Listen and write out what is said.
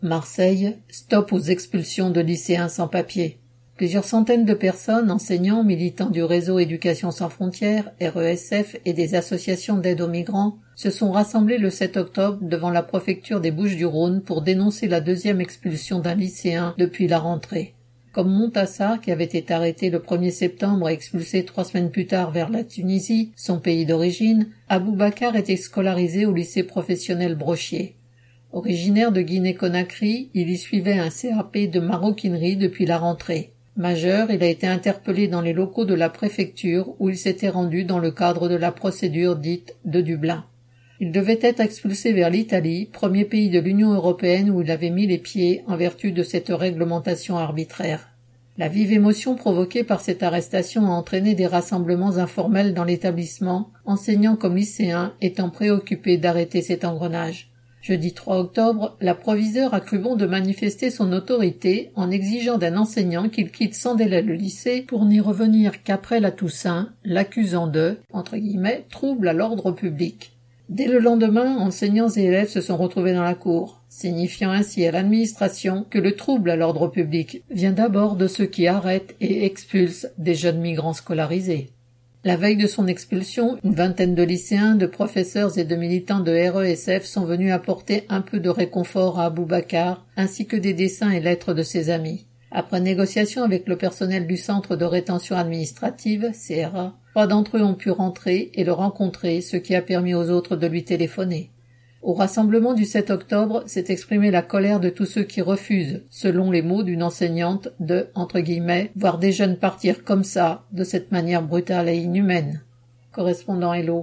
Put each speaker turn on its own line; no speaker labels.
Marseille, stop aux expulsions de lycéens sans papier. Plusieurs centaines de personnes, enseignants, militants du réseau Éducation sans frontières, RESF et des associations d'aide aux migrants, se sont rassemblés le 7 octobre devant la préfecture des Bouches-du-Rhône pour dénoncer la deuxième expulsion d'un lycéen depuis la rentrée. Comme Montassar, qui avait été arrêté le 1er septembre et expulsé 3 semaines plus tard vers la Tunisie, son pays d'origine, Aboubacar était scolarisé au lycée professionnel Brochier. Originaire de Guinée-Conakry, il y suivait un CAP de maroquinerie depuis la rentrée. Majeur, il a été interpellé dans les locaux de la préfecture où il s'était rendu dans le cadre de la procédure dite de Dublin. Il devait être expulsé vers l'Italie, premier pays de l'Union européenne où il avait mis les pieds en vertu de cette réglementation arbitraire. La vive émotion provoquée par cette arrestation a entraîné des rassemblements informels dans l'établissement, enseignants comme lycéens étant préoccupés d'arrêter cet engrenage. Jeudi 3 octobre, la proviseure a cru bon de manifester son autorité en exigeant d'un enseignant qu'il quitte sans délai le lycée pour n'y revenir qu'après la Toussaint, l'accusant de « trouble à l'ordre public ». Dès le lendemain, enseignants et élèves se sont retrouvés dans la cour, signifiant ainsi à l'administration que le trouble à l'ordre public vient d'abord de ceux qui arrêtent et expulsent des jeunes migrants scolarisés. La veille de son expulsion, une vingtaine de lycéens, de professeurs et de militants de RESF sont venus apporter un peu de réconfort à Aboubacar, ainsi que des dessins et lettres de ses amis. Après négociation avec le personnel du Centre de rétention administrative, CRA, 3 d'entre eux ont pu rentrer et le rencontrer, ce qui a permis aux autres de lui téléphoner. Au rassemblement du 7 octobre s'est exprimée la colère de tous ceux qui refusent, selon les mots d'une enseignante, de « voir des jeunes partir comme ça, de cette manière brutale et inhumaine ». Correspondant Hello.